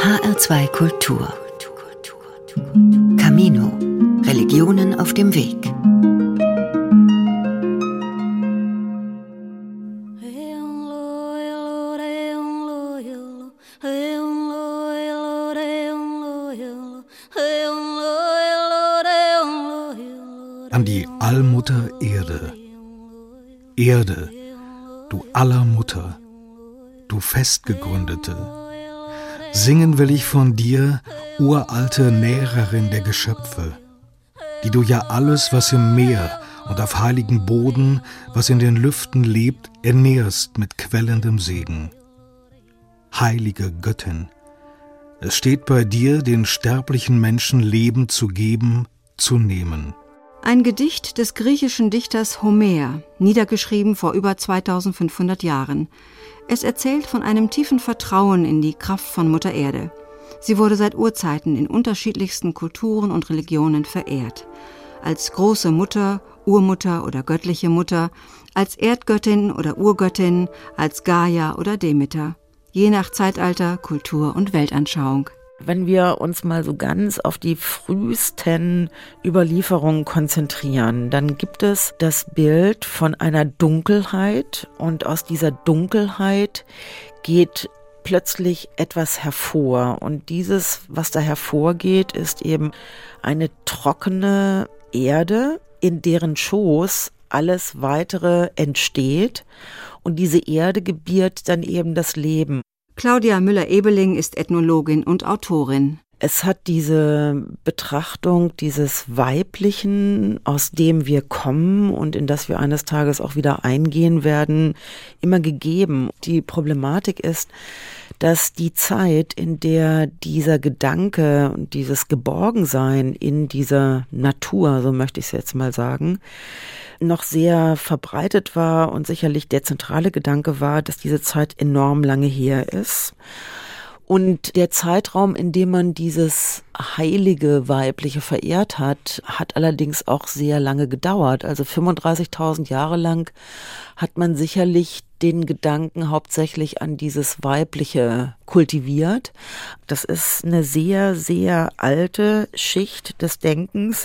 HR2 Kultur. Camino. Religionen auf dem Weg. An die Allmutter Erde. Erde, du Allermutter, du Festgegründete. Singen will ich von dir, uralte Nährerin der Geschöpfe, die du ja alles, was im Meer und auf heiligem Boden, was in den Lüften lebt, ernährst mit quellendem Segen. Heilige Göttin, es steht bei dir, den sterblichen Menschen Leben zu geben, zu nehmen. Ein Gedicht des griechischen Dichters Homer, niedergeschrieben vor über 2500 Jahren. Es erzählt von einem tiefen Vertrauen in die Kraft von Mutter Erde. Sie wurde seit Urzeiten in unterschiedlichsten Kulturen und Religionen verehrt. Als große Mutter, Urmutter oder göttliche Mutter, als Erdgöttin oder Urgöttin, als Gaia oder Demeter. Je nach Zeitalter, Kultur und Weltanschauung. Wenn wir uns mal so ganz auf die frühesten Überlieferungen konzentrieren, dann gibt es das Bild von einer Dunkelheit und aus dieser Dunkelheit geht plötzlich etwas hervor und dieses, was da hervorgeht, ist eben eine trockene Erde, in deren Schoß alles Weitere entsteht und diese Erde gebiert dann eben das Leben. Claudia Müller-Ebeling ist Ethnologin und Autorin. Es hat diese Betrachtung dieses Weiblichen, aus dem wir kommen und in das wir eines Tages auch wieder eingehen werden, immer gegeben. Die Problematik ist, dass die Zeit, in der dieser Gedanke und dieses Geborgensein in dieser Natur, so möchte ich es jetzt mal sagen, noch sehr verbreitet war und sicherlich der zentrale Gedanke war, dass diese Zeit enorm lange her ist. Und der Zeitraum, in dem man dieses heilige Weibliche verehrt hat, hat allerdings auch sehr lange gedauert. Also 35.000 Jahre lang hat man sicherlich den Gedanken hauptsächlich an dieses Weibliche kultiviert. Das ist eine sehr, sehr alte Schicht des Denkens,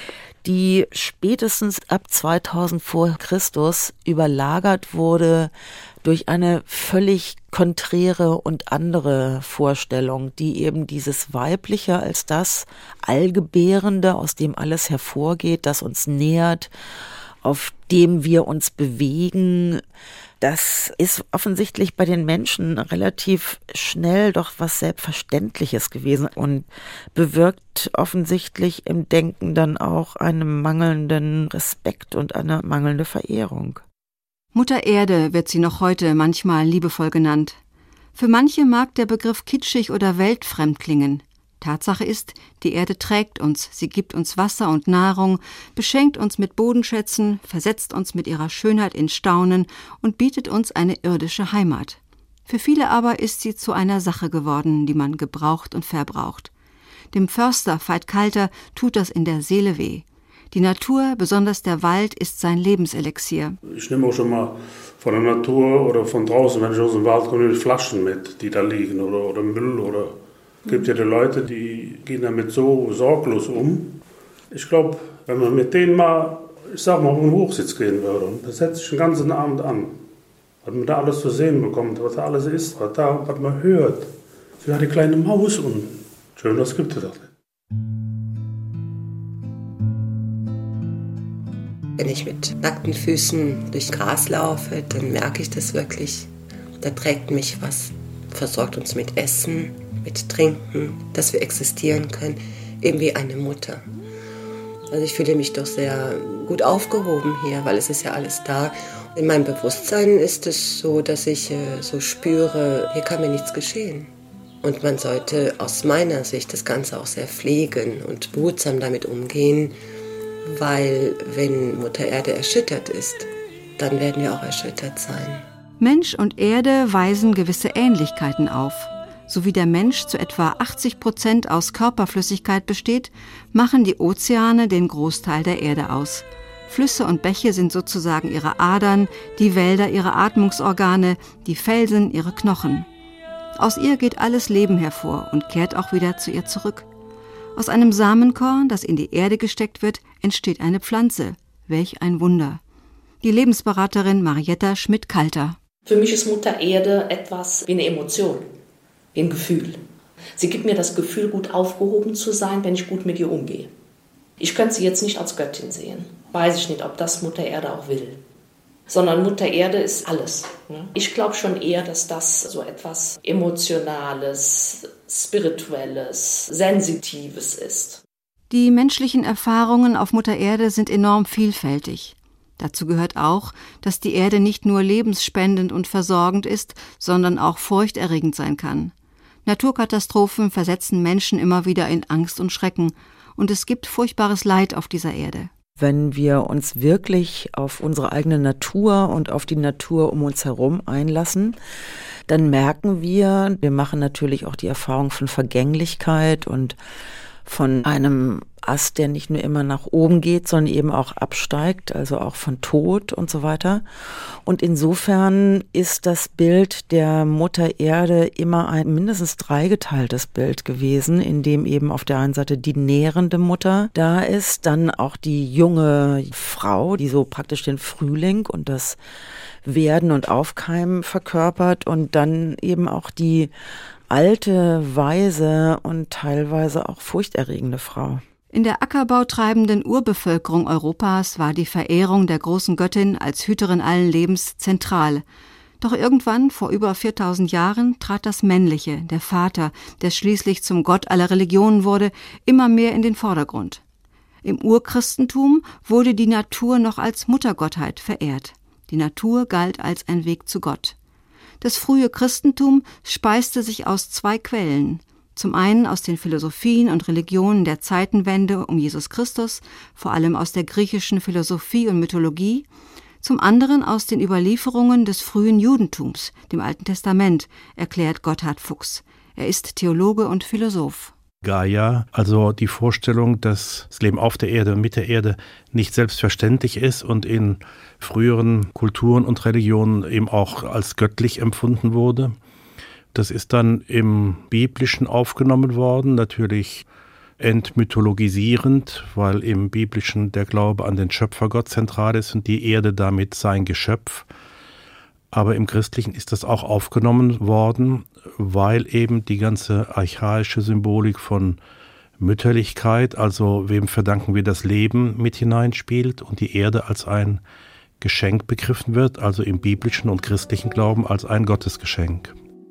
die spätestens ab 2000 vor Christus überlagert wurde durch eine völlig konträre und andere Vorstellung, die eben dieses Weibliche als das Allgebärende, aus dem alles hervorgeht, das uns nährt, auf dem wir uns bewegen. Das ist offensichtlich bei den Menschen relativ schnell doch was Selbstverständliches gewesen und bewirkt offensichtlich im Denken dann auch einen mangelnden Respekt und eine mangelnde Verehrung. Mutter Erde wird sie noch heute manchmal liebevoll genannt. Für manche mag der Begriff kitschig oder weltfremd klingen. Tatsache ist, die Erde trägt uns, sie gibt uns Wasser und Nahrung, beschenkt uns mit Bodenschätzen, versetzt uns mit ihrer Schönheit in Staunen und bietet uns eine irdische Heimat. Für viele aber ist sie zu einer Sache geworden, die man gebraucht und verbraucht. Dem Förster Veit Kalter tut das in der Seele weh. Die Natur, besonders der Wald, ist sein Lebenselixier. Ich nehme auch schon mal von der Natur oder von draußen, wenn ich aus dem Wald komme, Flaschen mit, die da liegen oder Müll oder... Es gibt ja die Leute, die gehen damit so sorglos um. Ich glaube, wenn man mit denen mal, ich sag mal, auf den Hochsitz gehen würde, und das setzt sich den ganzen Abend an, was man da alles zu sehen bekommt, was da alles ist, was man hört. So ja, die kleine Maus und schön, das gibt es doch nicht. Wenn ich mit nackten Füßen durch Gras laufe, dann merke ich das wirklich. Da trägt mich was, versorgt uns mit Essen, mit Trinken, dass wir existieren können, eben wie eine Mutter. Also ich fühle mich doch sehr gut aufgehoben hier, weil es ist ja alles da. In meinem Bewusstsein ist es so, dass ich so spüre, hier kann mir nichts geschehen. Und man sollte aus meiner Sicht das Ganze auch sehr pflegen und behutsam damit umgehen, weil wenn Mutter Erde erschüttert ist, dann werden wir auch erschüttert sein. Mensch und Erde weisen gewisse Ähnlichkeiten auf. So wie der Mensch zu etwa 80% aus Körperflüssigkeit besteht, machen die Ozeane den Großteil der Erde aus. Flüsse und Bäche sind sozusagen ihre Adern, die Wälder ihre Atmungsorgane, die Felsen ihre Knochen. Aus ihr geht alles Leben hervor und kehrt auch wieder zu ihr zurück. Aus einem Samenkorn, das in die Erde gesteckt wird, entsteht eine Pflanze. Welch ein Wunder. Die Lebensberaterin Marietta Schmidt-Kalter. Für mich ist Mutter Erde etwas wie eine Emotion, wie ein Gefühl. Sie gibt mir das Gefühl, gut aufgehoben zu sein, wenn ich gut mit ihr umgehe. Ich könnte sie jetzt nicht als Göttin sehen. Weiß ich nicht, ob das Mutter Erde auch will. Sondern Mutter Erde ist alles. Ich glaube schon eher, dass das so etwas Emotionales, Spirituelles, Sensitives ist. Die menschlichen Erfahrungen auf Mutter Erde sind enorm vielfältig. Dazu gehört auch, dass die Erde nicht nur lebensspendend und versorgend ist, sondern auch furchterregend sein kann. Naturkatastrophen versetzen Menschen immer wieder in Angst und Schrecken. Und es gibt furchtbares Leid auf dieser Erde. Wenn wir uns wirklich auf unsere eigene Natur und auf die Natur um uns herum einlassen, dann merken wir machen natürlich auch die Erfahrung von Vergänglichkeit und von einem Ast, der nicht nur immer nach oben geht, sondern eben auch absteigt, also auch von Tod und so weiter. Und insofern ist das Bild der Mutter Erde immer ein mindestens dreigeteiltes Bild gewesen, in dem eben auf der einen Seite die nährende Mutter da ist, dann auch die junge Frau, die so praktisch den Frühling und das Werden und Aufkeimen verkörpert und dann eben auch die alte, weise und teilweise auch furchterregende Frau. In der ackerbautreibenden Urbevölkerung Europas war die Verehrung der großen Göttin als Hüterin allen Lebens zentral. Doch irgendwann, vor über 4000 Jahren, trat das Männliche, der Vater, der schließlich zum Gott aller Religionen wurde, immer mehr in den Vordergrund. Im Urchristentum wurde die Natur noch als Muttergottheit verehrt. Die Natur galt als ein Weg zu Gott. Das frühe Christentum speiste sich aus zwei Quellen. Zum einen aus den Philosophien und Religionen der Zeitenwende um Jesus Christus, vor allem aus der griechischen Philosophie und Mythologie, zum anderen aus den Überlieferungen des frühen Judentums, dem Alten Testament, erklärt Gotthard Fuchs. Er ist Theologe und Philosoph. Gaia, also die Vorstellung, dass das Leben auf der Erde und mit der Erde nicht selbstverständlich ist und in früheren Kulturen und Religionen eben auch als göttlich empfunden wurde. Das ist dann im Biblischen aufgenommen worden, natürlich entmythologisierend, weil im Biblischen der Glaube an den Schöpfergott zentral ist und die Erde damit sein Geschöpf. Aber im Christlichen ist das auch aufgenommen worden, weil eben die ganze archaische Symbolik von Mütterlichkeit, also wem verdanken wir das Leben, mit hineinspielt und die Erde als ein Geschenk begriffen wird, also im biblischen und christlichen Glauben als ein Gottesgeschenk.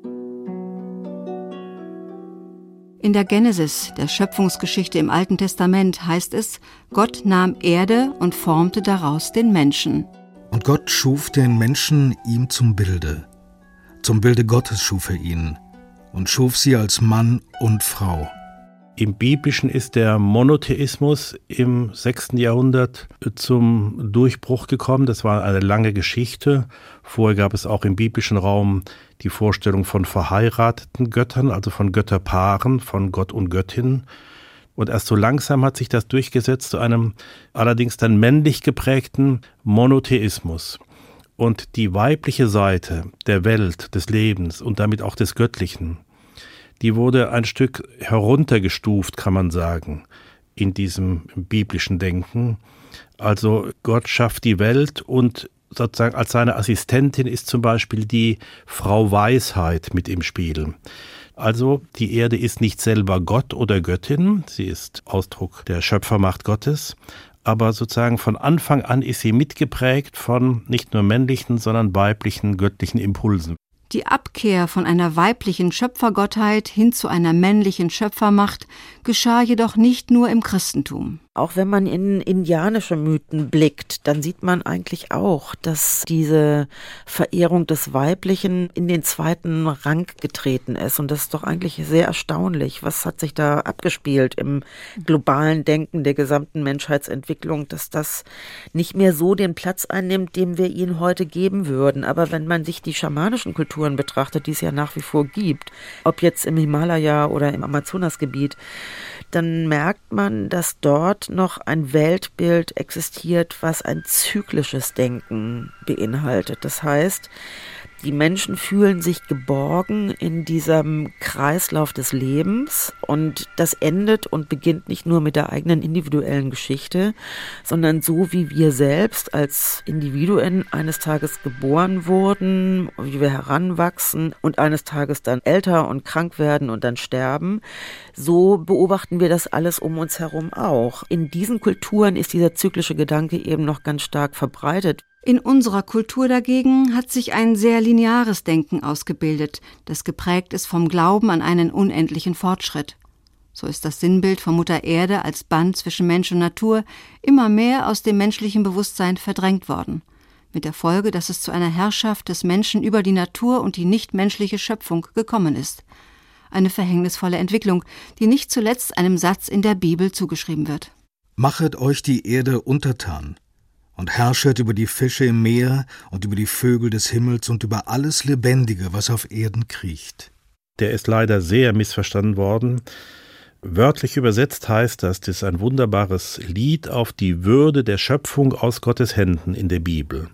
In der Genesis, der Schöpfungsgeschichte im Alten Testament, heißt es, Gott nahm Erde und formte daraus den Menschen. Und Gott schuf den Menschen ihm zum Bilde Gottes schuf er ihn und schuf sie als Mann und Frau. Im Biblischen ist der Monotheismus im 6. Jahrhundert zum Durchbruch gekommen. Das war eine lange Geschichte. Vorher gab es auch im biblischen Raum die Vorstellung von verheirateten Göttern, also von Götterpaaren, von Gott und Göttin. Und erst so langsam hat sich das durchgesetzt zu einem allerdings dann männlich geprägten Monotheismus. Und die weibliche Seite der Welt, des Lebens und damit auch des Göttlichen, die wurde ein Stück heruntergestuft, kann man sagen, in diesem biblischen Denken. Also Gott schafft die Welt und sozusagen als seine Assistentin ist zum Beispiel die Frau Weisheit mit im Spiel. Also die Erde ist nicht selber Gott oder Göttin, sie ist Ausdruck der Schöpfermacht Gottes, aber sozusagen von Anfang an ist sie mitgeprägt von nicht nur männlichen, sondern weiblichen, göttlichen Impulsen. Die Abkehr von einer weiblichen Schöpfergottheit hin zu einer männlichen Schöpfermacht geschah jedoch nicht nur im Christentum. Auch wenn man in indianische Mythen blickt, dann sieht man eigentlich auch, dass diese Verehrung des Weiblichen in den zweiten Rang getreten ist. Und das ist doch eigentlich sehr erstaunlich. Was hat sich da abgespielt im globalen Denken der gesamten Menschheitsentwicklung, dass das nicht mehr so den Platz einnimmt, den wir ihnen heute geben würden. Aber wenn man sich die schamanischen Kulturen betrachtet, die es ja nach wie vor gibt, ob jetzt im Himalaya oder im Amazonasgebiet, dann merkt man, dass dort noch ein Weltbild existiert, was ein zyklisches Denken beinhaltet. Das heißt, Die Menschen fühlen sich geborgen in diesem Kreislauf des Lebens und das endet und beginnt nicht nur mit der eigenen individuellen Geschichte, sondern so wie wir selbst als Individuen eines Tages geboren wurden, wie wir heranwachsen und eines Tages dann älter und krank werden und dann sterben, so beobachten wir das alles um uns herum auch. In diesen Kulturen ist dieser zyklische Gedanke eben noch ganz stark verbreitet. In unserer Kultur dagegen hat sich ein sehr lineares Denken ausgebildet, das geprägt ist vom Glauben an einen unendlichen Fortschritt. So ist das Sinnbild von Mutter Erde als Band zwischen Mensch und Natur immer mehr aus dem menschlichen Bewusstsein verdrängt worden. Mit der Folge, dass es zu einer Herrschaft des Menschen über die Natur und die nichtmenschliche Schöpfung gekommen ist. Eine verhängnisvolle Entwicklung, die nicht zuletzt einem Satz in der Bibel zugeschrieben wird. Machet euch die Erde untertan und herrschet über die Fische im Meer und über die Vögel des Himmels und über alles Lebendige, was auf Erden kriecht. Der ist leider sehr missverstanden worden. Wörtlich übersetzt heißt das ist ein wunderbares Lied auf die Würde der Schöpfung aus Gottes Händen in der Bibel.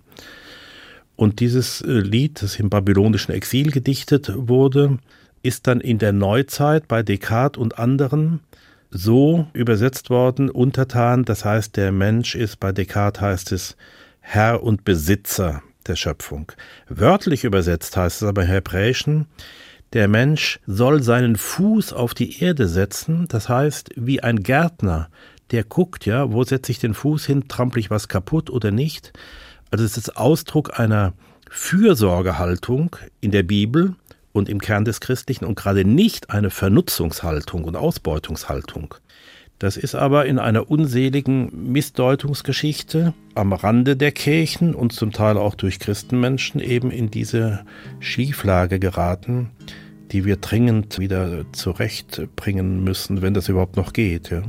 Und dieses Lied, das im babylonischen Exil gedichtet wurde, ist dann in der Neuzeit bei Descartes und anderen so übersetzt worden, untertan, das heißt, der Mensch ist, bei Descartes heißt es, Herr und Besitzer der Schöpfung. Wörtlich übersetzt heißt es aber im Hebräischen, der Mensch soll seinen Fuß auf die Erde setzen, das heißt, wie ein Gärtner, der guckt, ja, wo setze ich den Fuß hin, trampel ich was kaputt oder nicht. Also es ist Ausdruck einer Fürsorgehaltung in der Bibel und im Kern des Christlichen und gerade nicht eine Vernutzungshaltung und Ausbeutungshaltung. Das ist aber in einer unseligen Missdeutungsgeschichte am Rande der Kirchen und zum Teil auch durch Christenmenschen eben in diese Schieflage geraten, die wir dringend wieder zurechtbringen müssen, wenn das überhaupt noch geht. Ja.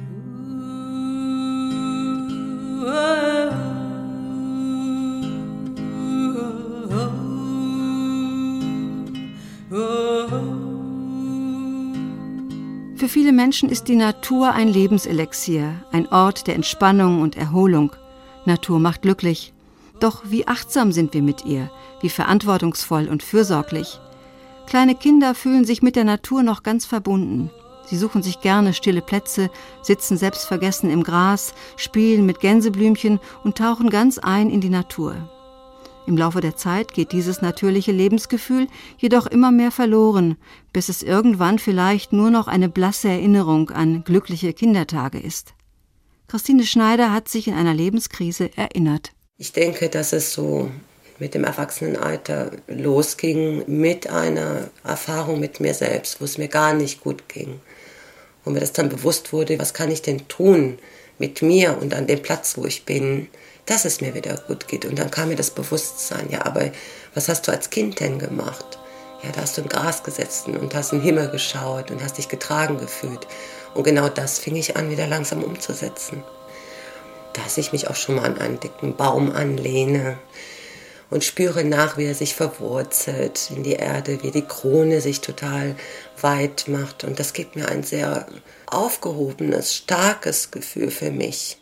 Für viele Menschen ist die Natur ein Lebenselixier, ein Ort der Entspannung und Erholung. Natur macht glücklich. Doch wie achtsam sind wir mit ihr, wie verantwortungsvoll und fürsorglich. Kleine Kinder fühlen sich mit der Natur noch ganz verbunden. Sie suchen sich gerne stille Plätze, sitzen selbstvergessen im Gras, spielen mit Gänseblümchen und tauchen ganz ein in die Natur. Im Laufe der Zeit geht dieses natürliche Lebensgefühl jedoch immer mehr verloren, bis es irgendwann vielleicht nur noch eine blasse Erinnerung an glückliche Kindertage ist. Christine Schneider hat sich in einer Lebenskrise erinnert. Ich denke, dass es so mit dem Erwachsenenalter losging mit einer Erfahrung mit mir selbst, wo es mir gar nicht gut ging. Wo mir das dann bewusst wurde, was kann ich denn tun mit mir und an dem Platz, wo ich bin, dass es mir wieder gut geht. Und dann kam mir das Bewusstsein, ja, aber was hast du als Kind denn gemacht? Ja, da hast du im Gras gesessen und hast in den Himmel geschaut und hast dich getragen gefühlt. Und genau das fing ich an, wieder langsam umzusetzen. Dass ich mich auch schon mal an einen dicken Baum anlehne und spüre nach, wie er sich verwurzelt in die Erde, wie die Krone sich total weit macht. Und das gibt mir ein sehr aufgehobenes, starkes Gefühl für mich.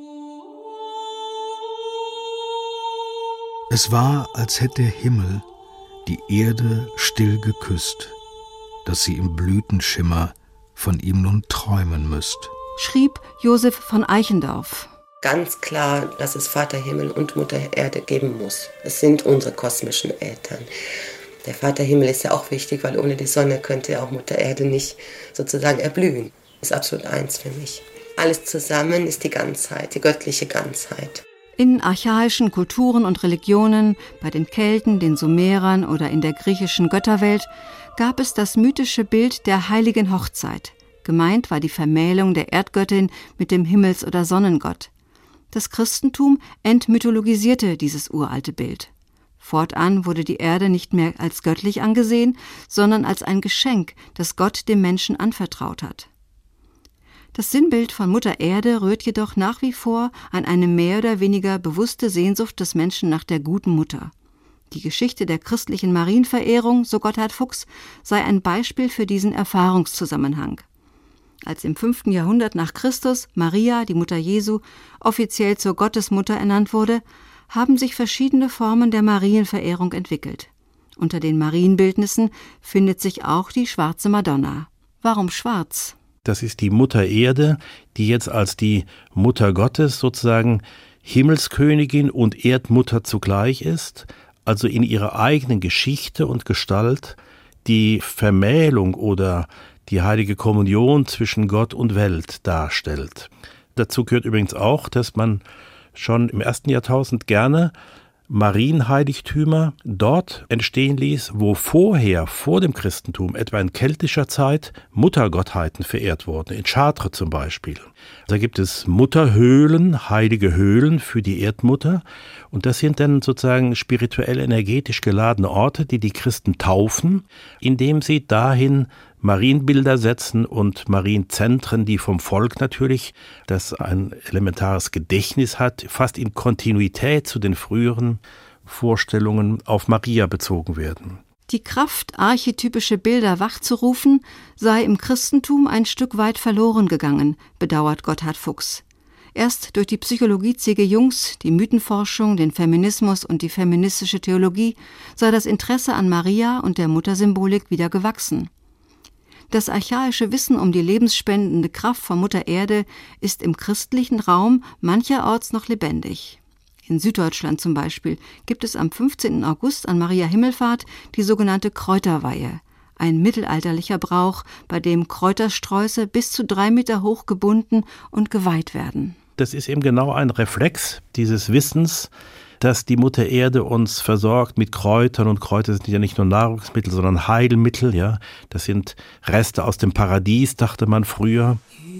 Es war, als hätte der Himmel die Erde still geküsst, dass sie im Blütenschimmer von ihm nun träumen müsst. Schrieb Josef von Eichendorff. Ganz klar, dass es Vater Himmel und Mutter Erde geben muss. Es sind unsere kosmischen Eltern. Der Vater Himmel ist ja auch wichtig, weil ohne die Sonne könnte auch Mutter Erde nicht sozusagen erblühen. Das ist absolut eins für mich. Alles zusammen ist die Ganzheit, die göttliche Ganzheit. In archaischen Kulturen und Religionen, bei den Kelten, den Sumerern oder in der griechischen Götterwelt, gab es das mythische Bild der heiligen Hochzeit. Gemeint war die Vermählung der Erdgöttin mit dem Himmels- oder Sonnengott. Das Christentum entmythologisierte dieses uralte Bild. Fortan wurde die Erde nicht mehr als göttlich angesehen, sondern als ein Geschenk, das Gott dem Menschen anvertraut hat. Das Sinnbild von Mutter Erde rührt jedoch nach wie vor an eine mehr oder weniger bewusste Sehnsucht des Menschen nach der guten Mutter. Die Geschichte der christlichen Marienverehrung, so Gotthard Fuchs, sei ein Beispiel für diesen Erfahrungszusammenhang. Als im 5. Jahrhundert nach Christus Maria, die Mutter Jesu, offiziell zur Gottesmutter ernannt wurde, haben sich verschiedene Formen der Marienverehrung entwickelt. Unter den Marienbildnissen findet sich auch die schwarze Madonna. Warum schwarz? Das ist die Mutter Erde, die jetzt als die Mutter Gottes sozusagen Himmelskönigin und Erdmutter zugleich ist, also in ihrer eigenen Geschichte und Gestalt die Vermählung oder die heilige Kommunion zwischen Gott und Welt darstellt. Dazu gehört übrigens auch, dass man schon im 1. Jahrtausend gerne Marienheiligtümer dort entstehen ließ, wo vorher, vor dem Christentum, etwa in keltischer Zeit, Muttergottheiten verehrt wurden, in Chartres zum Beispiel. Da gibt es Mutterhöhlen, heilige Höhlen für die Erdmutter, und das sind dann sozusagen spirituell energetisch geladene Orte, die die Christen taufen, indem sie dahin Marienbilder setzen und Marienzentren, die vom Volk natürlich, das ein elementares Gedächtnis hat, fast in Kontinuität zu den früheren Vorstellungen auf Maria bezogen werden. Die Kraft, archetypische Bilder wachzurufen, sei im Christentum ein Stück weit verloren gegangen, bedauert Gotthard Fuchs. Erst durch die Psychologie C.G. Jungs, die Mythenforschung, den Feminismus und die feministische Theologie sei das Interesse an Maria und der Muttersymbolik wieder gewachsen. Das archaische Wissen um die lebensspendende Kraft von Mutter Erde ist im christlichen Raum mancherorts noch lebendig. In Süddeutschland zum Beispiel gibt es am 15. August an Maria Himmelfahrt die sogenannte Kräuterweihe, ein mittelalterlicher Brauch, bei dem Kräutersträuße bis zu 3 Meter hoch gebunden und geweiht werden. Das ist eben genau ein Reflex dieses Wissens, dass die Mutter Erde uns versorgt mit Kräutern, und Kräuter sind ja nicht nur Nahrungsmittel, sondern Heilmittel, ja. Das sind Reste aus dem Paradies, dachte man früher.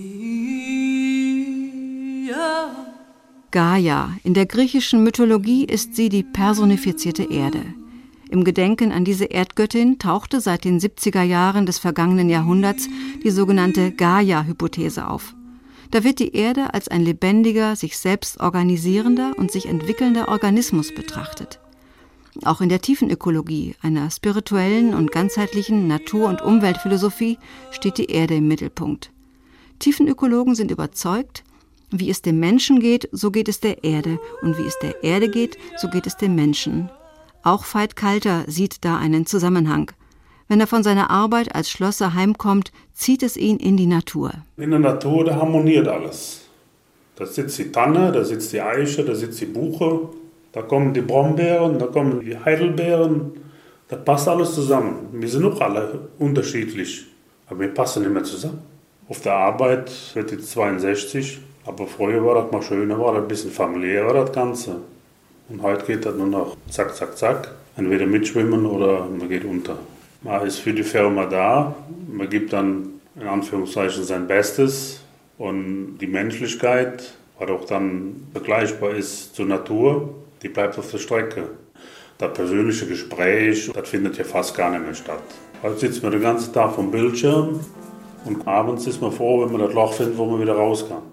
Gaia. In der griechischen Mythologie ist sie die personifizierte Erde. Im Gedenken an diese Erdgöttin tauchte seit den 70er Jahren des vergangenen Jahrhunderts die sogenannte Gaia-Hypothese auf. Da wird die Erde als ein lebendiger, sich selbst organisierender und sich entwickelnder Organismus betrachtet. Auch in der Tiefenökologie, einer spirituellen und ganzheitlichen Natur- und Umweltphilosophie, steht die Erde im Mittelpunkt. Tiefenökologen sind überzeugt, wie es dem Menschen geht, so geht es der Erde, und wie es der Erde geht, so geht es dem Menschen. Auch Veit Kalter sieht da einen Zusammenhang. Wenn er von seiner Arbeit als Schlosser heimkommt, zieht es ihn in die Natur. In der Natur, da harmoniert alles. Da sitzt die Tanne, da sitzt die Eiche, da sitzt die Buche, da kommen die Brombeeren, da kommen die Heidelbeeren. Das passt alles zusammen. Wir sind auch alle unterschiedlich, aber wir passen immer zusammen. Auf der Arbeit wird jetzt 62, aber früher war das mal schöner, war das ein bisschen familiär, war das Ganze. Und heute geht das nur noch zack, zack, zack. Entweder mitschwimmen oder man geht unter. Man ist für die Firma da, man gibt dann in Anführungszeichen sein Bestes, und die Menschlichkeit, was auch dann vergleichbar ist zur Natur, die bleibt auf der Strecke. Das persönliche Gespräch, das findet ja fast gar nicht mehr statt. Heute sitzt man den ganzen Tag vom Bildschirm und abends ist man froh, wenn man das Loch findet, wo man wieder raus kann.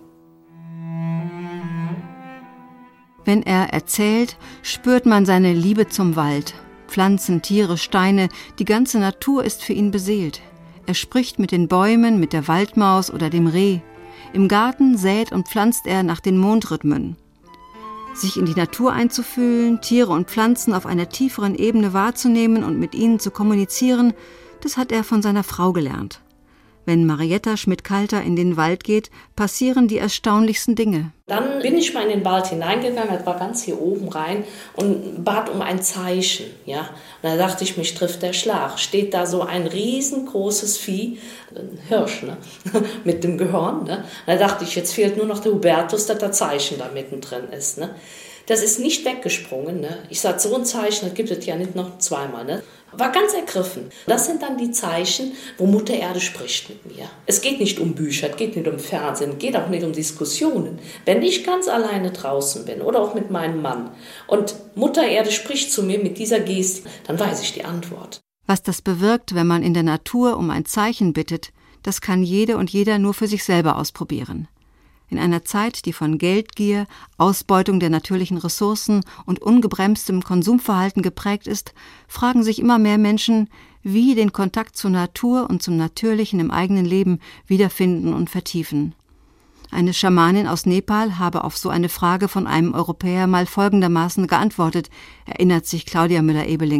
Wenn er erzählt, spürt man seine Liebe zum Wald. Pflanzen, Tiere, Steine, die ganze Natur ist für ihn beseelt. Er spricht mit den Bäumen, mit der Waldmaus oder dem Reh. Im Garten sät und pflanzt er nach den Mondrhythmen. Sich in die Natur einzufühlen, Tiere und Pflanzen auf einer tieferen Ebene wahrzunehmen und mit ihnen zu kommunizieren, das hat er von seiner Frau gelernt. Wenn Marietta Schmidt-Kalter in den Wald geht, passieren die erstaunlichsten Dinge. Dann bin ich mal in den Wald hineingegangen, das war ganz hier oben rein, und bat um ein Zeichen. Ja? Und da dachte ich, mich trifft der Schlag. Steht da so ein riesengroßes Vieh, ein Hirsch, ne? Mit dem Gehörn. Ne? Da dachte ich, jetzt fehlt nur noch der Hubertus, dass das Zeichen da mittendrin ist. Ne? Das ist nicht weggesprungen. Ne? Ich sage, so ein Zeichen, das gibt es ja nicht noch zweimal. Ne? War ganz ergriffen. Das sind dann die Zeichen, wo Mutter Erde spricht mit mir. Es geht nicht um Bücher, es geht nicht um Fernsehen, es geht auch nicht um Diskussionen. Wenn ich ganz alleine draußen bin oder auch mit meinem Mann und Mutter Erde spricht zu mir mit dieser Geste, dann weiß ich die Antwort. Was das bewirkt, wenn man in der Natur um ein Zeichen bittet, das kann jede und jeder nur für sich selber ausprobieren. In einer Zeit, die von Geldgier, Ausbeutung der natürlichen Ressourcen und ungebremstem Konsumverhalten geprägt ist, fragen sich immer mehr Menschen, wie den Kontakt zur Natur und zum Natürlichen im eigenen Leben wiederfinden und vertiefen. Eine Schamanin aus Nepal habe auf so eine Frage von einem Europäer mal folgendermaßen geantwortet, erinnert sich Claudia Müller-Ebeling.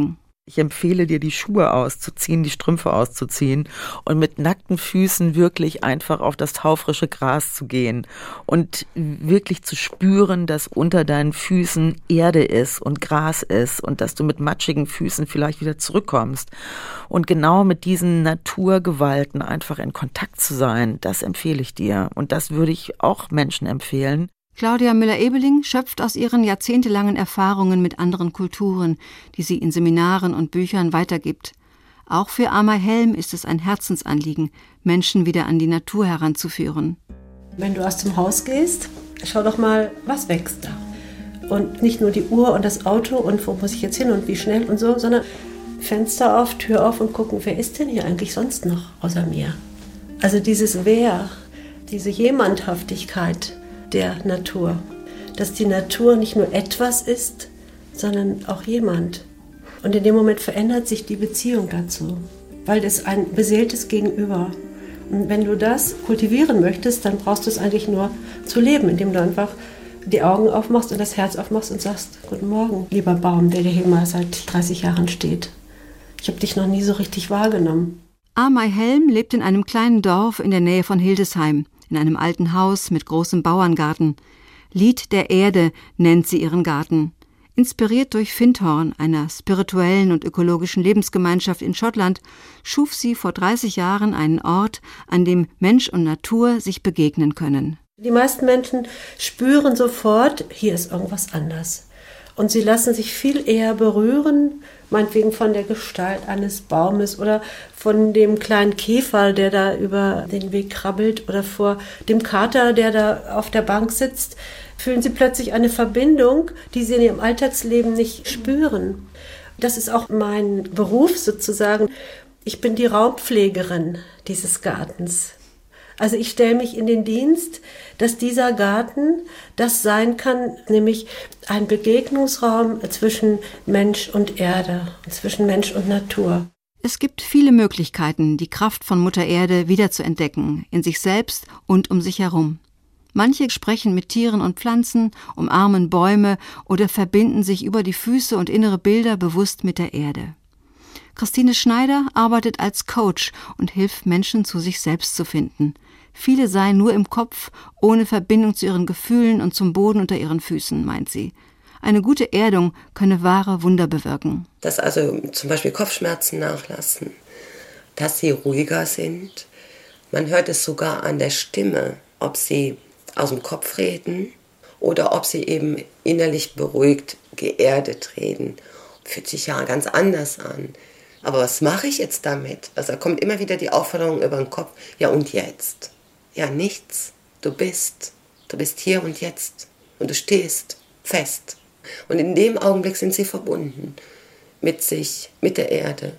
Ich empfehle dir, die Schuhe auszuziehen, die Strümpfe auszuziehen und mit nackten Füßen wirklich einfach auf das taufrische Gras zu gehen und wirklich zu spüren, dass unter deinen Füßen Erde ist und Gras ist und dass du mit matschigen Füßen vielleicht wieder zurückkommst. Und genau mit diesen Naturgewalten einfach in Kontakt zu sein, das empfehle ich dir. Und das würde ich auch Menschen empfehlen. Claudia Müller-Ebeling schöpft aus ihren jahrzehntelangen Erfahrungen mit anderen Kulturen, die sie in Seminaren und Büchern weitergibt. Auch für Amay Helm ist es ein Herzensanliegen, Menschen wieder an die Natur heranzuführen. Wenn du aus dem Haus gehst, schau doch mal, was wächst da. Und nicht nur die Uhr und das Auto und wo muss ich jetzt hin und wie schnell und so, sondern Fenster auf, Tür auf und gucken, wer ist denn hier eigentlich sonst noch außer mir? Also dieses Wer, diese Jemandhaftigkeit der Natur. Dass die Natur nicht nur etwas ist, sondern auch jemand. Und in dem Moment verändert sich die Beziehung dazu, weil es ein beseeltes Gegenüber. Und wenn du das kultivieren möchtest, dann brauchst du es eigentlich nur zu leben, indem du einfach die Augen aufmachst und das Herz aufmachst und sagst, guten Morgen, lieber Baum, der hier mal seit 30 Jahren steht. Ich habe dich noch nie so richtig wahrgenommen. Amay Helm lebt in einem kleinen Dorf in der Nähe von Hildesheim, in einem alten Haus mit großem Bauerngarten. Lied der Erde nennt sie ihren Garten. Inspiriert durch Findhorn, einer spirituellen und ökologischen Lebensgemeinschaft in Schottland, schuf sie vor 30 Jahren einen Ort, an dem Mensch und Natur sich begegnen können. Die meisten Menschen spüren sofort, hier ist irgendwas anders. Und sie lassen sich viel eher berühren, meinetwegen von der Gestalt eines Baumes oder von dem kleinen Käfer, der da über den Weg krabbelt oder vor dem Kater, der da auf der Bank sitzt, fühlen sie plötzlich eine Verbindung, die sie in ihrem Alltagsleben nicht spüren. Das ist auch mein Beruf sozusagen. Ich bin die Raumpflegerin dieses Gartens. Also ich stelle mich in den Dienst, dass dieser Garten das sein kann, nämlich ein Begegnungsraum zwischen Mensch und Erde, zwischen Mensch und Natur. Es gibt viele Möglichkeiten, die Kraft von Mutter Erde wiederzuentdecken, in sich selbst und um sich herum. Manche sprechen mit Tieren und Pflanzen, umarmen Bäume oder verbinden sich über die Füße und innere Bilder bewusst mit der Erde. Christine Schneider arbeitet als Coach und hilft Menschen, zu sich selbst zu finden. Viele seien nur im Kopf, ohne Verbindung zu ihren Gefühlen und zum Boden unter ihren Füßen, meint sie. Eine gute Erdung könne wahre Wunder bewirken. Dass also zum Beispiel Kopfschmerzen nachlassen, dass sie ruhiger sind. Man hört es sogar an der Stimme, ob sie aus dem Kopf reden oder ob sie eben innerlich beruhigt, geerdet reden. Fühlt sich ja ganz anders an. Aber was mache ich jetzt damit? Also da kommt immer wieder die Aufforderung über den Kopf. Ja, und jetzt? Ja, nichts. Du bist hier und jetzt. Und du stehst fest. Und in dem Augenblick sind sie verbunden mit sich, mit der Erde.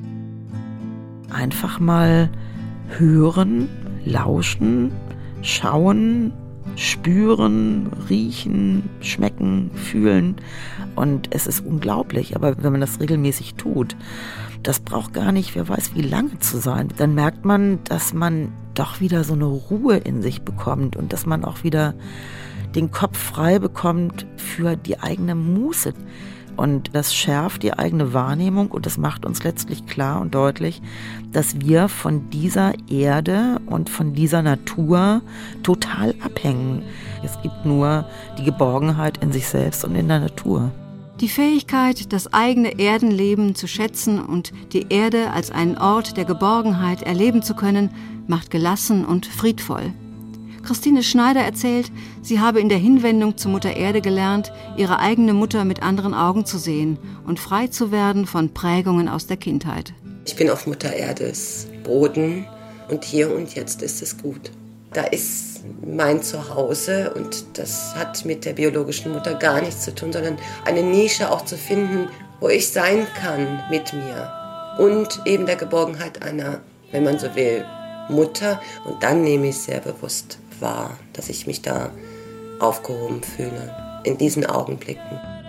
Einfach mal hören, lauschen, schauen, spüren, riechen, schmecken, fühlen. Und es ist unglaublich, aber wenn man das regelmäßig tut, das braucht gar nicht, wer weiß wie lange zu sein, dann merkt man, dass man doch wieder so eine Ruhe in sich bekommt und dass man auch wieder den Kopf frei bekommt für die eigene Muße. Und das schärft die eigene Wahrnehmung und das macht uns letztlich klar und deutlich, dass wir von dieser Erde und von dieser Natur total abhängen. Es gibt nur die Geborgenheit in sich selbst und in der Natur. Die Fähigkeit, das eigene Erdenleben zu schätzen und die Erde als einen Ort der Geborgenheit erleben zu können, macht gelassen und friedvoll. Christine Schneider erzählt, sie habe in der Hinwendung zu Mutter Erde gelernt, ihre eigene Mutter mit anderen Augen zu sehen und frei zu werden von Prägungen aus der Kindheit. Ich bin auf Mutter Erdes Boden und hier und jetzt ist es gut. Da ist mein Zuhause und das hat mit der biologischen Mutter gar nichts zu tun, sondern eine Nische auch zu finden, wo ich sein kann mit mir. Und eben der Geborgenheit einer, wenn man so will, Mutter. Und dann nehme ich sehr bewusst wahr, dass ich mich da aufgehoben fühle, in diesen Augenblicken.